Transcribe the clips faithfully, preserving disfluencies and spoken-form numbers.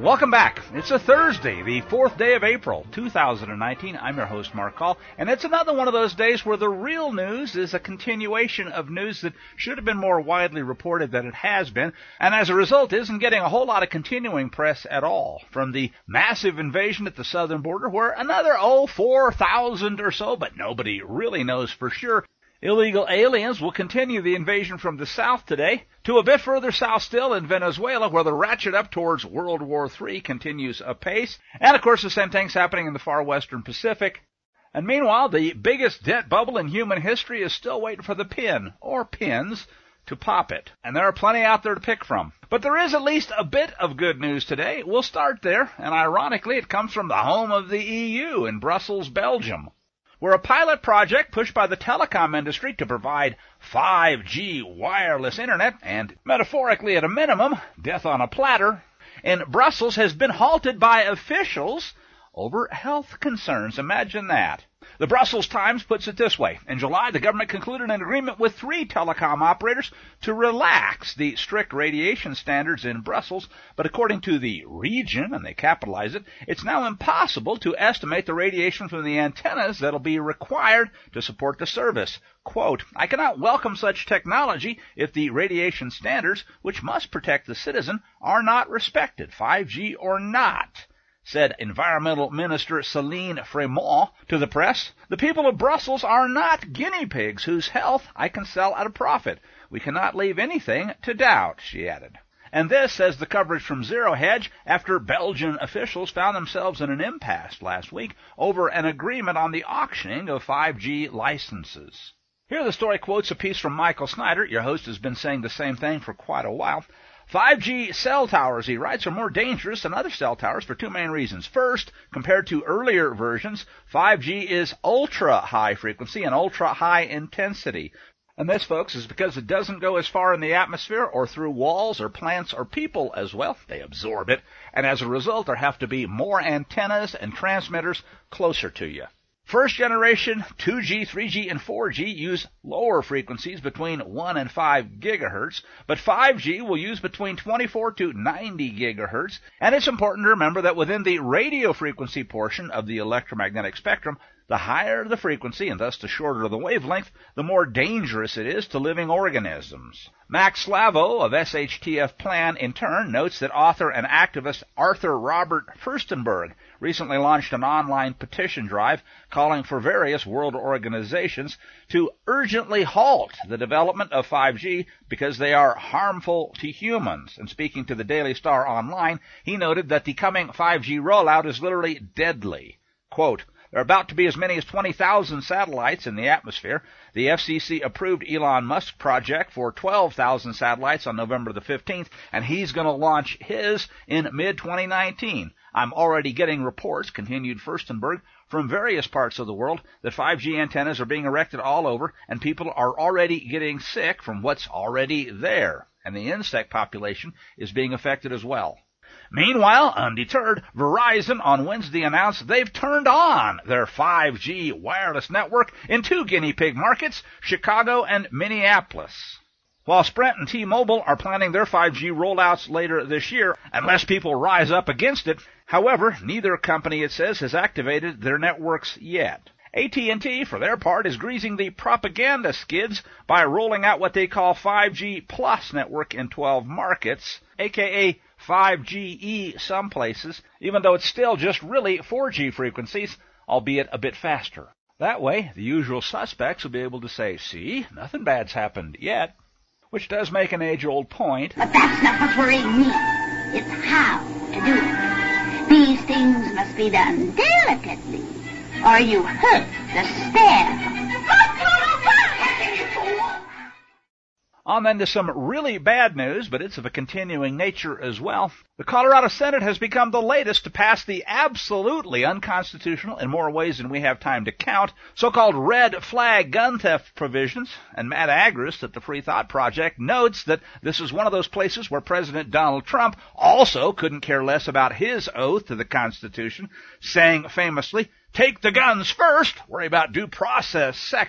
Welcome back. It's a Thursday, the fourth day of April, two thousand nineteen. I'm your host, Mark Call, and it's another one of those days where the real news is a continuation of news that should have been more widely reported than it has been, and as a result isn't getting a whole lot of continuing press at all. From the massive invasion at the southern border, where another, oh, four thousand or so, but nobody really knows for sure, illegal aliens will continue the invasion from the south today, to a bit further south still in Venezuela, where the ratchet up towards World War Three continues apace, and of course the same thing's happening in the far western Pacific. And meanwhile, the biggest debt bubble in human history is still waiting for the pin, or pins, to pop it. And there are plenty out there to pick from. But there is at least a bit of good news today. We'll start there, and ironically it comes from the home of the E U in Brussels, Belgium, where a pilot project pushed by the telecom industry to provide five G wireless internet, and metaphorically at a minimum, death on a platter, in Brussels has been halted by officials over health concerns. Imagine that. The Brussels Times puts it this way. In July, the government concluded an agreement with three telecom operators to relax the strict radiation standards in Brussels, but according to the region, and they capitalize it, it's now impossible to estimate the radiation from the antennas that'll be required to support the service. Quote, I cannot welcome such technology if the radiation standards, which must protect the citizen, are not respected, five G or not, said Environmental Minister Céline Frémont to the press. The people of Brussels are not guinea pigs whose health I can sell at a profit. We cannot leave anything to doubt, she added. And this, says the coverage from Zero Hedge, after Belgian officials found themselves in an impasse last week over an agreement on the auctioning of five G licenses. Here the story quotes a piece from Michael Snyder. Your host has been saying the same thing for quite a while. five G cell towers, he writes, are more dangerous than other cell towers for two main reasons. First, compared to earlier versions, five G is ultra-high frequency and ultra-high intensity. And this, folks, is because it doesn't go as far in the atmosphere or through walls or plants or people as well. They absorb it, and as a result, there have to be more antennas and transmitters closer to you. First generation two G, three G, and four G use lower frequencies between one and five gigahertz, but five G will use between twenty-four to ninety gigahertz, and it's important to remember that within the radio frequency portion of the electromagnetic spectrum, the higher the frequency, and thus the shorter the wavelength, the more dangerous it is to living organisms. Max Slavo of S H T F Plan, in turn, notes that author and activist Arthur Robert Furstenberg recently launched an online petition drive calling for various world organizations to urgently halt the development of five G because they are harmful to humans. And speaking to the Daily Star Online, he noted that the coming five G rollout is literally deadly. Quote, there are about to be as many as twenty thousand satellites in the atmosphere. The F C C approved Elon Musk's project for twelve thousand satellites on November the fifteenth, and he's going to launch his in mid twenty nineteen. I'm already getting reports, continued Furstenberg, from various parts of the world that five G antennas are being erected all over, and people are already getting sick from what's already there, and the insect population is being affected as well. Meanwhile, undeterred, Verizon on Wednesday announced they've turned on their five G wireless network in two guinea pig markets, Chicago and Minneapolis, while Sprint and T-Mobile are planning their five G rollouts later this year, unless people rise up against it. However, neither company, it says, has activated their networks yet. A T and T, for their part, is greasing the propaganda skids by rolling out what they call five G Plus network in twelve markets, aka five G E some places, even though it's still just really four G frequencies, albeit a bit faster. That way, the usual suspects will be able to say, see, nothing bad's happened yet, which does make an age-old point. But that's not what's worrying me. It's how to do it. These things must be done delicately, or you hurt the staff. On then to some really bad news, but it's of a continuing nature as well. The Colorado Senate has become the latest to pass the absolutely unconstitutional, in more ways than we have time to count, so-called red flag gun theft provisions. And Matt Agrist at the Free Thought Project notes that this is one of those places where President Donald Trump also couldn't care less about his oath to the Constitution, saying famously, take the guns first, worry about due process second.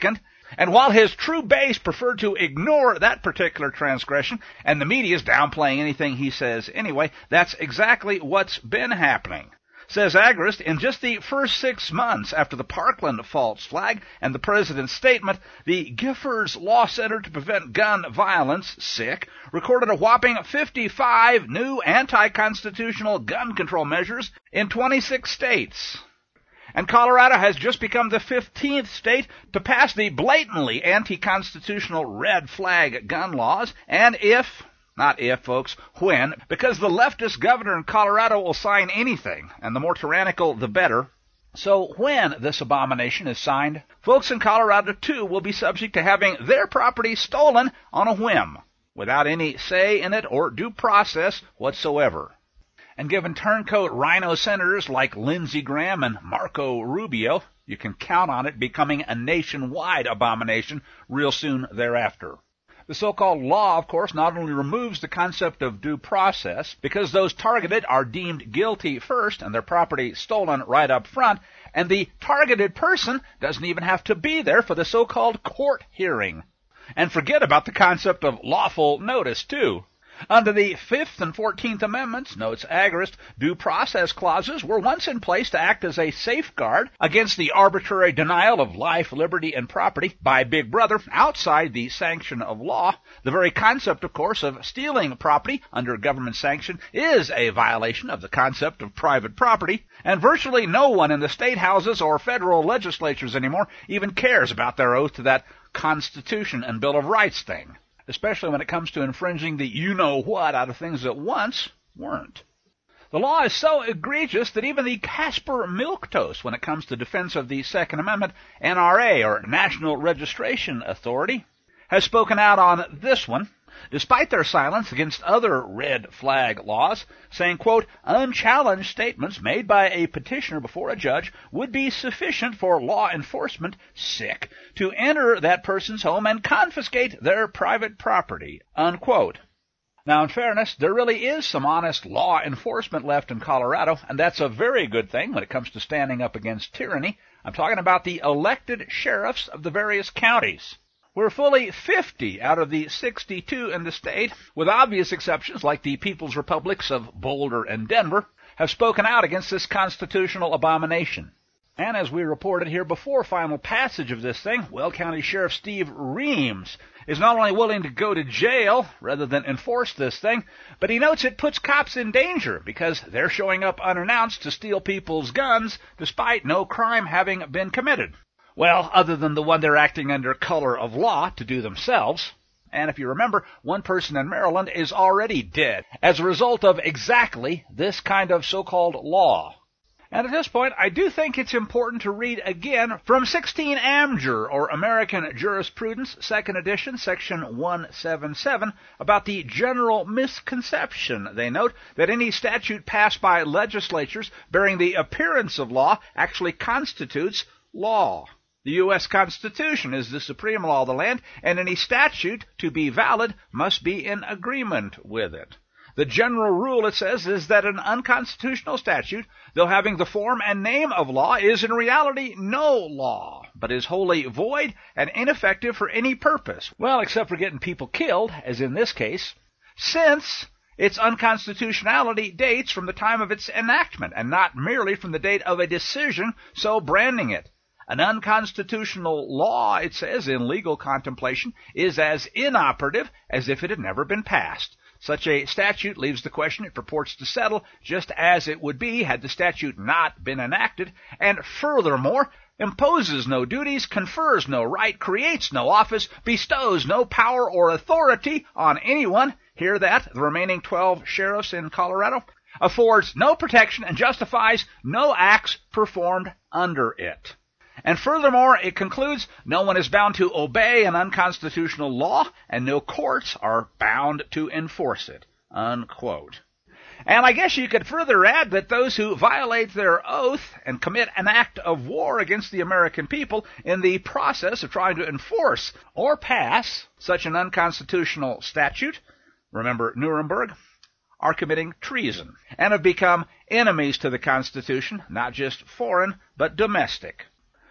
And while his true base preferred to ignore that particular transgression, and the media's downplaying anything he says anyway, that's exactly what's been happening. Says Agrist, in just the first six months after the Parkland false flag and the president's statement, the Giffords Law Center to Prevent Gun Violence, S I C, recorded a whopping fifty-five new anti-constitutional gun control measures in twenty-six states. And Colorado has just become the fifteenth state to pass the blatantly anti-constitutional red flag gun laws, and if... Not if, folks, when, because the leftist governor in Colorado will sign anything, and the more tyrannical, the better. So when this abomination is signed, folks in Colorado, too, will be subject to having their property stolen on a whim, without any say in it or due process whatsoever. And given turncoat rhino senators like Lindsey Graham and Marco Rubio, you can count on it becoming a nationwide abomination real soon thereafter. The so-called law, of course, not only removes the concept of due process, because those targeted are deemed guilty first and their property stolen right up front, and the targeted person doesn't even have to be there for the so-called court hearing. And forget about the concept of lawful notice, too. Under the Fifth and Fourteenth Amendments, notes Agrist, due process clauses were once in place to act as a safeguard against the arbitrary denial of life, liberty, and property by Big Brother outside the sanction of law. The very concept, of course, of stealing property under government sanction is a violation of the concept of private property, and virtually no one in the state houses or federal legislatures anymore even cares about their oath to that Constitution and Bill of Rights thing, especially when it comes to infringing the you-know-what out of things that once weren't. The law is so egregious that even the Casper Milquetoast, when it comes to defense of the Second Amendment, N R A, or National Registration Authority, has spoken out on this one, despite their silence against other red flag laws, saying, quote, unchallenged statements made by a petitioner before a judge would be sufficient for law enforcement, sick, to enter that person's home and confiscate their private property, unquote. Now, in fairness, there really is some honest law enforcement left in Colorado, and that's a very good thing when it comes to standing up against tyranny. I'm talking about the elected sheriffs of the various counties. We're fully fifty out of the sixty-two in the state, with obvious exceptions like the People's Republics of Boulder and Denver, have spoken out against this constitutional abomination. And as we reported here before final passage of this thing, Weld County Sheriff Steve Reams is not only willing to go to jail rather than enforce this thing, but he notes it puts cops in danger because they're showing up unannounced to steal people's guns despite no crime having been committed. Well, other than the one they're acting under color of law to do themselves. And if you remember, one person in Maryland is already dead as a result of exactly this kind of so-called law. And at this point, I do think it's important to read again from sixteen Amjur, or American Jurisprudence, second edition, section one seventy-seven, about the general misconception, they note, that any statute passed by legislatures bearing the appearance of law actually constitutes law. The U S Constitution is the supreme law of the land, and any statute, to be valid, must be in agreement with it. The general rule, it says, is that an unconstitutional statute, though having the form and name of law, is in reality no law, but is wholly void and ineffective for any purpose. Well, except for getting people killed, as in this case, since its unconstitutionality dates from the time of its enactment, and not merely from the date of a decision so branding it. An unconstitutional law, it says, in legal contemplation, is as inoperative as if it had never been passed. Such a statute leaves the question it purports to settle just as it would be had the statute not been enacted, and furthermore, imposes no duties, confers no right, creates no office, bestows no power or authority on anyone, hear that, the remaining twelve sheriffs in Colorado, affords no protection and justifies no acts performed under it. And furthermore, it concludes, no one is bound to obey an unconstitutional law, and no courts are bound to enforce it, unquote. And I guess you could further add that those who violate their oath and commit an act of war against the American people in the process of trying to enforce or pass such an unconstitutional statute, remember Nuremberg, are committing treason and have become enemies to the Constitution, not just foreign, but domestic.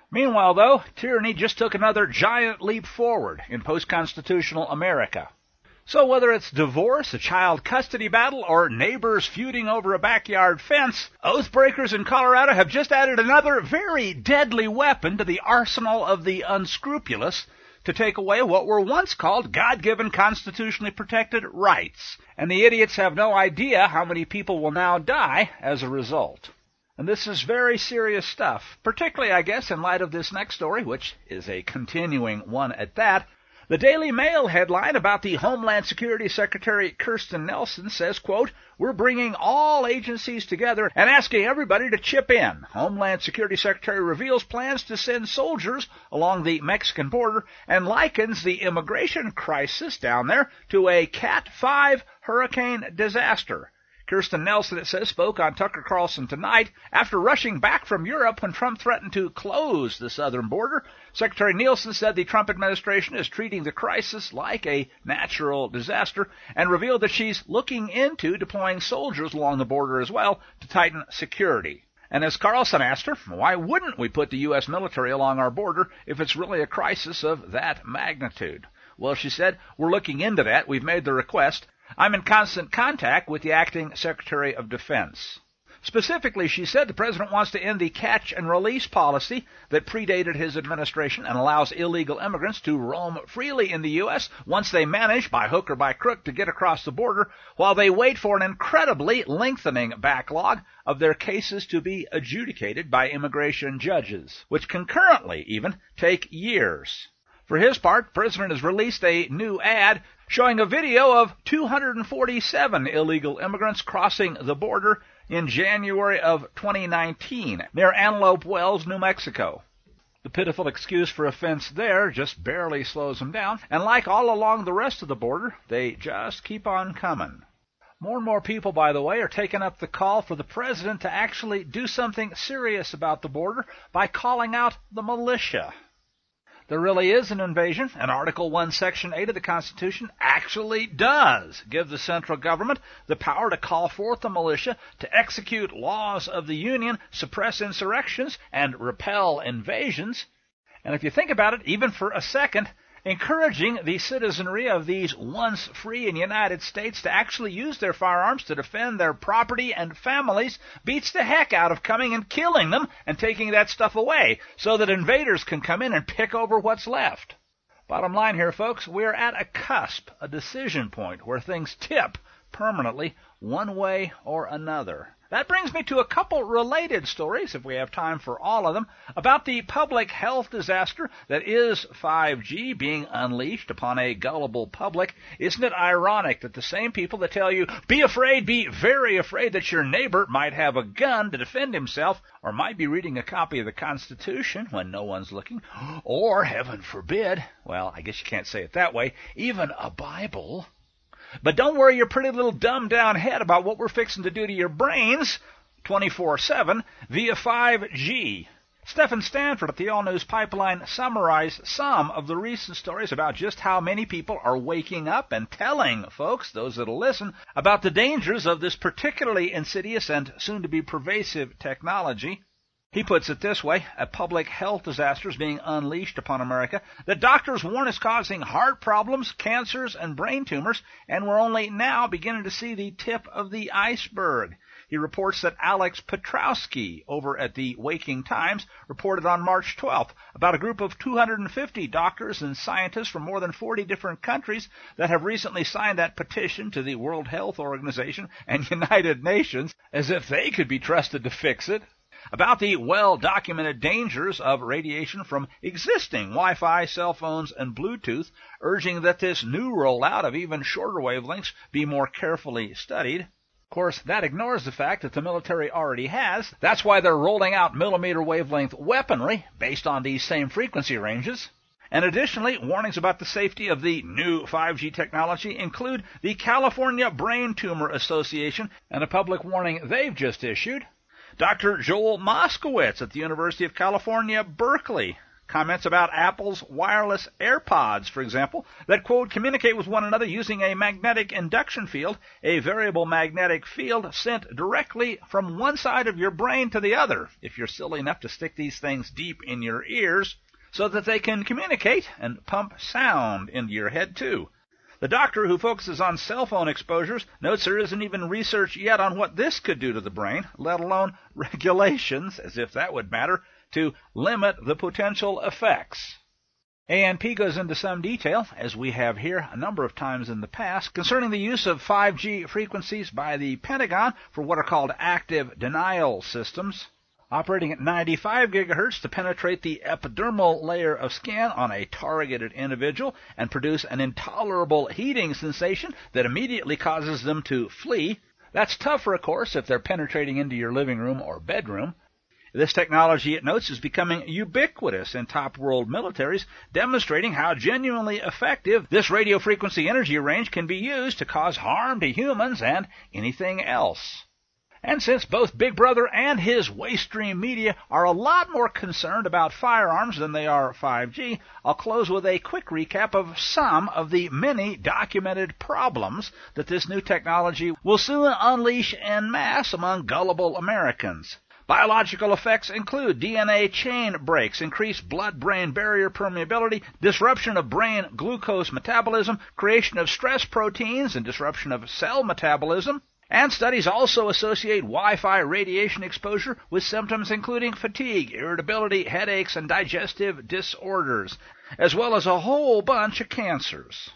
Meanwhile, though, tyranny just took another giant leap forward in post-constitutional America. So whether it's divorce, a child custody battle, or neighbors feuding over a backyard fence, oath breakers in Colorado have just added another very deadly weapon to the arsenal of the unscrupulous to take away what were once called God-given constitutionally protected rights. And the idiots have no idea how many people will now die as a result. And this is very serious stuff, particularly, I guess, in light of this next story, which is a continuing one at that. The Daily Mail headline about the Homeland Security Secretary Kirstjen Nielsen says, quote, "We're bringing all agencies together and asking everybody to chip in. Homeland Security Secretary reveals plans to send soldiers along the Mexican border and likens the immigration crisis down there to a Cat five hurricane disaster." Kirstjen Nielsen, it says, spoke on Tucker Carlson tonight after rushing back from Europe when Trump threatened to close the southern border. Secretary Nielsen said the Trump administration is treating the crisis like a natural disaster and revealed that she's looking into deploying soldiers along the border as well to tighten security. And as Carlson asked her, why wouldn't we put the U S military along our border if it's really a crisis of that magnitude? Well, she said, we're looking into that. We've made the request. I'm in constant contact with the acting Secretary of Defense. Specifically, she said, the president wants to end the catch-and-release policy that predated his administration and allows illegal immigrants to roam freely in the U S once they manage, by hook or by crook, to get across the border, while they wait for an incredibly lengthening backlog of their cases to be adjudicated by immigration judges, which can currently even take years. For his part, the president has released a new ad showing a video of two hundred forty-seven illegal immigrants crossing the border in January of twenty nineteen near Antelope Wells, New Mexico. The pitiful excuse for offense there just barely slows them down, and like all along the rest of the border, they just keep on coming. More and more people, by the way, are taking up the call for the president to actually do something serious about the border by calling out the militia. There really is an invasion, and Article one, Section eight of the Constitution actually does give the central government the power to call forth the militia to execute laws of the Union, suppress insurrections, and repel invasions. And if you think about it, even for a second, encouraging the citizenry of these once free and united states to actually use their firearms to defend their property and families beats the heck out of coming and killing them and taking that stuff away so that invaders can come in and pick over what's left. Bottom line here, folks, we're at a cusp, a decision point where things tip permanently one way or another. That brings me to a couple related stories, if we have time for all of them, about the public health disaster that is five G being unleashed upon a gullible public. Isn't it ironic that the same people that tell you, be afraid, be very afraid that your neighbor might have a gun to defend himself, or might be reading a copy of the Constitution when no one's looking, or, heaven forbid, well, I guess you can't say it that way, even a Bible. But don't worry your pretty little dumbed-down head about what we're fixing to do to your brains twenty-four seven via five G. Stephen Stanford at the All News Pipeline summarized some of the recent stories about just how many people are waking up and telling folks, those that'll listen, about the dangers of this particularly insidious and soon-to-be pervasive technology. He puts it this way, a public health disaster is being unleashed upon America that doctors warn is causing heart problems, cancers, and brain tumors, and we're only now beginning to see the tip of the iceberg. He reports that Alex Petrowski over at the Waking Times reported on March twelfth about a group of two hundred fifty doctors and scientists from more than forty different countries that have recently signed that petition to the World Health Organization and United Nations as if they could be trusted to fix it, about the well-documented dangers of radiation from existing Wi-Fi, cell phones, and Bluetooth, urging that this new rollout of even shorter wavelengths be more carefully studied. Of course, that ignores the fact that the military already has. That's why they're rolling out millimeter wavelength weaponry based on these same frequency ranges. And additionally, warnings about the safety of the new five G technology include the California Brain Tumor Association and a public warning they've just issued. Doctor Joel Moskowitz at the University of California, Berkeley Comments about Apple's wireless AirPods, for example, that, quote, communicate with one another using a magnetic induction field, a variable magnetic field sent directly from one side of your brain to the other, if you're silly enough to stick these things deep in your ears, so that they can communicate and pump sound into your head, too. The doctor who focuses on cell phone exposures notes there isn't even research yet on what this could do to the brain, let alone regulations, as if that would matter, to limit the potential effects. A N P goes into some detail, as we have here a number of times in the past, concerning the use of five G frequencies by the Pentagon for what are called active denial systems, operating at ninety-five gigahertz to penetrate the epidermal layer of skin on a targeted individual and produce an intolerable heating sensation that immediately causes them to flee. That's tougher, of course, if they're penetrating into your living room or bedroom. This technology, it notes, is becoming ubiquitous in top world militaries, demonstrating how genuinely effective this radio frequency energy range can be used to cause harm to humans and anything else. And since both Big Brother and his Waystream media are a lot more concerned about firearms than they are five G, I'll close with a quick recap of some of the many documented problems that this new technology will soon unleash en masse among gullible Americans. Biological effects include D N A chain breaks, increased blood-brain barrier permeability, disruption of brain glucose metabolism, creation of stress proteins, and disruption of cell metabolism. And studies also associate Wi-Fi radiation exposure with symptoms including fatigue, irritability, headaches, and digestive disorders, as well as a whole bunch of cancers.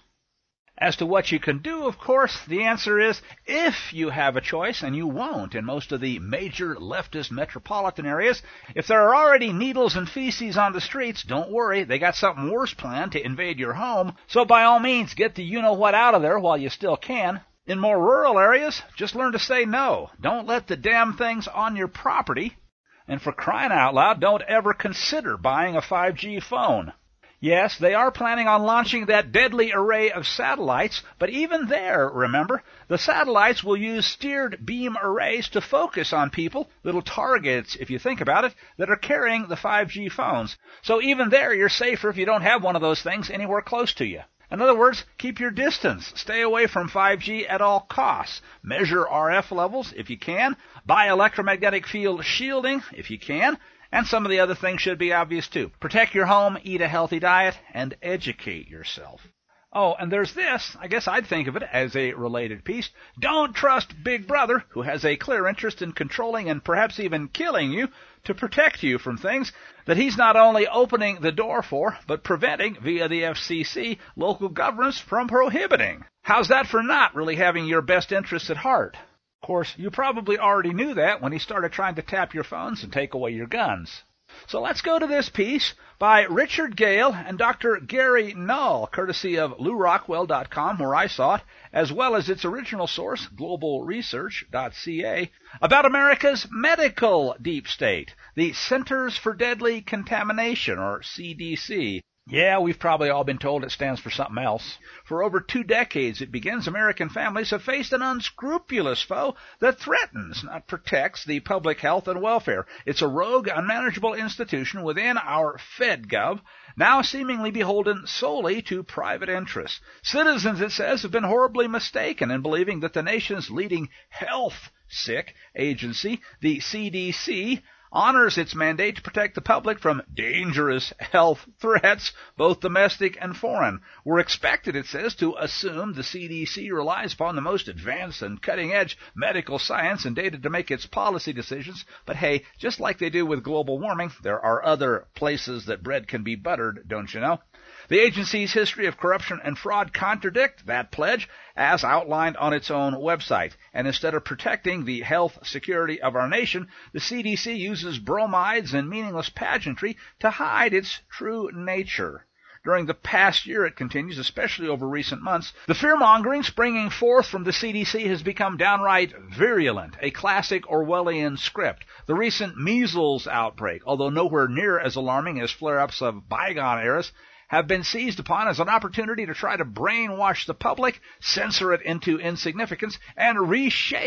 As to what you can do, of course, the answer is if you have a choice, and you won't in most of the major leftist metropolitan areas. If there are already needles and feces on the streets, don't worry, they got something worse planned to invade your home, so by all means get the you-know-what out of there while you still can. In more rural areas, just learn to say no. Don't let the damn things on your property. And for crying out loud, don't ever consider buying a five G phone. Yes, they are planning on launching that deadly array of satellites, but even there, remember, the satellites will use steered beam arrays to focus on people, little targets, if you think about it, that are carrying the five G phones. So even there, you're safer if you don't have one of those things anywhere close to you. In other words, keep your distance. Stay away from five G at all costs. Measure R F levels if you can. Buy electromagnetic field shielding if you can. And some of the other things should be obvious too. Protect your home, eat a healthy diet, and educate yourself. Oh, and there's this. I guess I'd think of it as a related piece. Don't trust Big Brother, who has a clear interest in controlling and perhaps even killing you to protect you from things that he's not only opening the door for, but preventing, via the F C C, local governments from prohibiting. How's that for not really having your best interests at heart? Of course, you probably already knew that when he started trying to tap your phones and take away your guns. So let's go to this piece by Richard Gale and Doctor Gary Null, courtesy of Lew Rockwell dot com, where I saw it, as well as its original source, global research dot c a, about America's medical deep state, the Centers for Deadly Contamination, or C D C. Yeah, we've probably all been told it stands for something else. For over two decades, it begins, American families have faced an unscrupulous foe that threatens, not protects, the public health and welfare. It's a rogue, unmanageable institution within our FedGov, now seemingly beholden solely to private interests. Citizens, it says, have been horribly mistaken in believing that the nation's leading health sick agency, the C D C, honors its mandate to protect the public from dangerous health threats, both domestic and foreign. We're expected, it says, to assume the C D C relies upon the most advanced and cutting-edge medical science and data to make its policy decisions. But hey, just like they do with global warming, there are other places that bread can be buttered, don't you know? The agency's history of corruption and fraud contradict that pledge, as outlined on its own website. And instead of protecting the health security of our nation, the C D C uses bromides and meaningless pageantry to hide its true nature. During the past year, it continues, especially over recent months, the fear-mongering springing forth from the C D C has become downright virulent, a classic Orwellian script. The recent measles outbreak, although nowhere near as alarming as flare-ups of bygone eras, have been seized upon as an opportunity to try to brainwash the public, censor it into insignificance, and reshape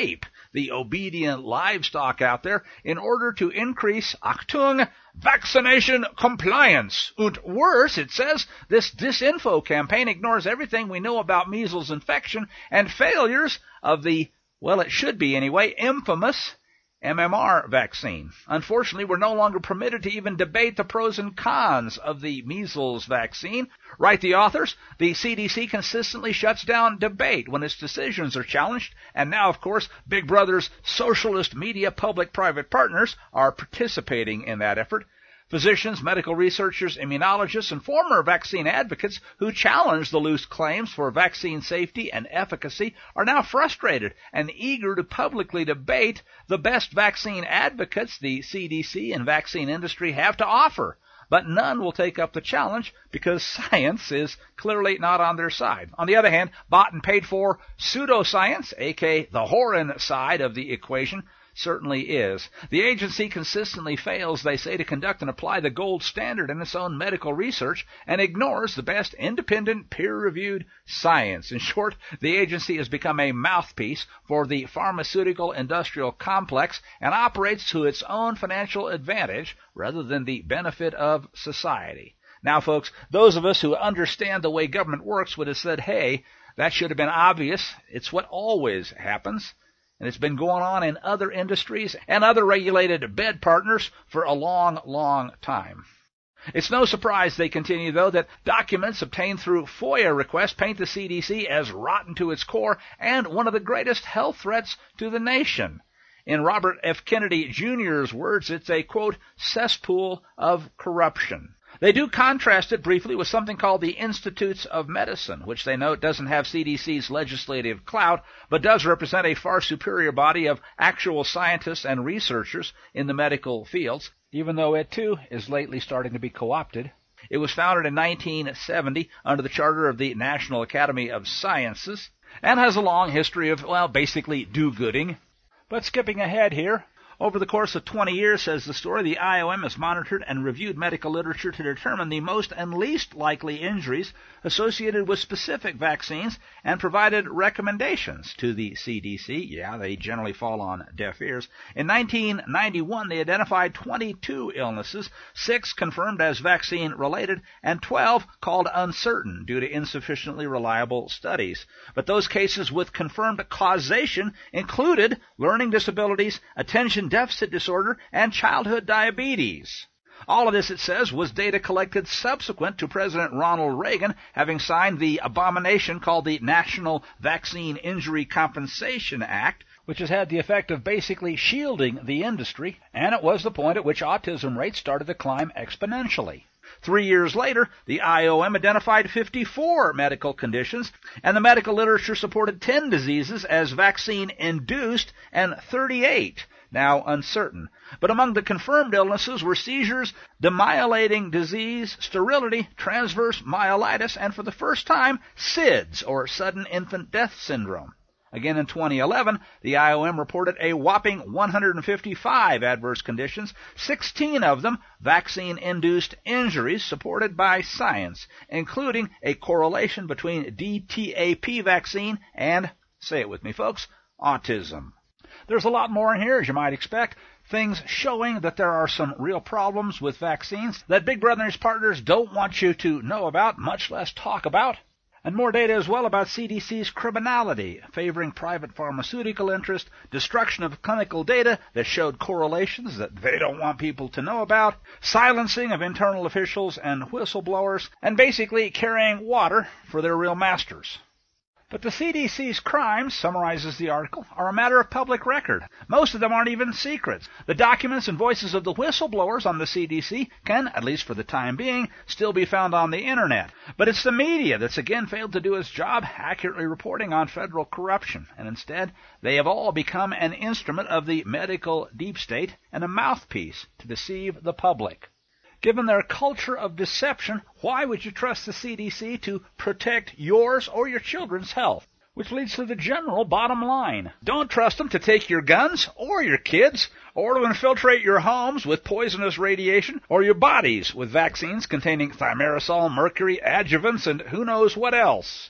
the obedient livestock out there in order to increase, Achtung, vaccination compliance. And worse, it says, this disinfo campaign ignores everything we know about measles infection and failures of the, well, it should be anyway, infamous M M R vaccine. Unfortunately, we're no longer permitted to even debate the pros and cons of the measles vaccine. Write the authors, the C D C consistently shuts down debate when its decisions are challenged, and now, of course, Big Brother's socialist media public-private partners are participating in that effort. Physicians, medical researchers, immunologists, and former vaccine advocates who challenge the loose claims for vaccine safety and efficacy are now frustrated and eager to publicly debate the best vaccine advocates the C D C and vaccine industry have to offer. But none will take up the challenge because science is clearly not on their side. On the other hand, bought and paid for pseudoscience, aka the Horan side of the equation, certainly is. The agency consistently fails, they say, to conduct and apply the gold standard in its own medical research and ignores the best independent, peer-reviewed science. In short, the agency has become a mouthpiece for the pharmaceutical industrial complex and operates to its own financial advantage rather than the benefit of society. Now, folks, those of us who understand the way government works would have said, hey, that should have been obvious. It's what always happens. And it's been going on in other industries and other regulated bed partners for a long, long time. It's no surprise, they continue, though, that documents obtained through FOIA requests paint the C D C as rotten to its core and one of the greatest health threats to the nation. In Robert F. Kennedy Junior's words, it's a, quote, cesspool of corruption. They do contrast it briefly with something called the Institutes of Medicine, which they note doesn't have C D C's legislative clout, but does represent a far superior body of actual scientists and researchers in the medical fields, even though it, too, is lately starting to be co-opted. It was founded in nineteen seventy under the charter of the National Academy of Sciences, and has a long history of, well, basically do-gooding. But skipping ahead here, over the course of twenty years, says the story, the I O M has monitored and reviewed medical literature to determine the most and least likely injuries associated with specific vaccines and provided recommendations to the C D C. Yeah, they generally fall on deaf ears. In nineteen ninety-one, they identified twenty-two illnesses, six confirmed as vaccine-related, and twelve called uncertain due to insufficiently reliable studies. But those cases with confirmed causation included learning disabilities, attention deficit disorder, and childhood diabetes. All of this, it says, was data collected subsequent to President Ronald Reagan having signed the abomination called the National Vaccine Injury Compensation Act, which has had the effect of basically shielding the industry, and it was the point at which autism rates started to climb exponentially. Three years later, the I O M identified fifty-four medical conditions, and the medical literature supported ten diseases as vaccine-induced and thirty-eight now uncertain. But among the confirmed illnesses were seizures, demyelinating disease, sterility, transverse myelitis, and for the first time, S I D S, or sudden infant death syndrome. Again, in twenty eleven, the I O M reported a whopping one hundred fifty-five adverse conditions, sixteen of them vaccine-induced injuries supported by science, including a correlation between D T A P vaccine and, say it with me, folks, autism. There's a lot more in here, as you might expect, things showing that there are some real problems with vaccines that Big Brother and his partners don't want you to know about, much less talk about. And more data as well about C D C's criminality, favoring private pharmaceutical interest, destruction of clinical data that showed correlations that they don't want people to know about, silencing of internal officials and whistleblowers, and basically carrying water for their real masters. But the C D C's crimes, summarizes the article, are a matter of public record. Most of them aren't even secrets. The documents and voices of the whistleblowers on the C D C can, at least for the time being, still be found on the Internet. But it's the media that's again failed to do its job accurately reporting on federal corruption, and instead they have all become an instrument of the medical deep state and a mouthpiece to deceive the public. Given their culture of deception, why would you trust the C D C to protect yours or your children's health? Which leads to the general bottom line. Don't trust them to take your guns or your kids, or to infiltrate your homes with poisonous radiation, or your bodies with vaccines containing thimerosal, mercury, adjuvants, and who knows what else.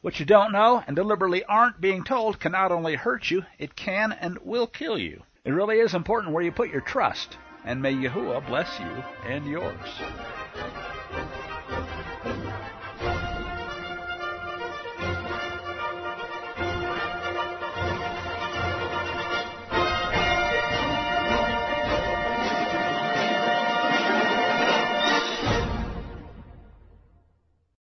What you don't know and deliberately aren't being told can not only hurt you, it can and will kill you. It really is important where you put your trust, and may Yahuwah bless you and yours.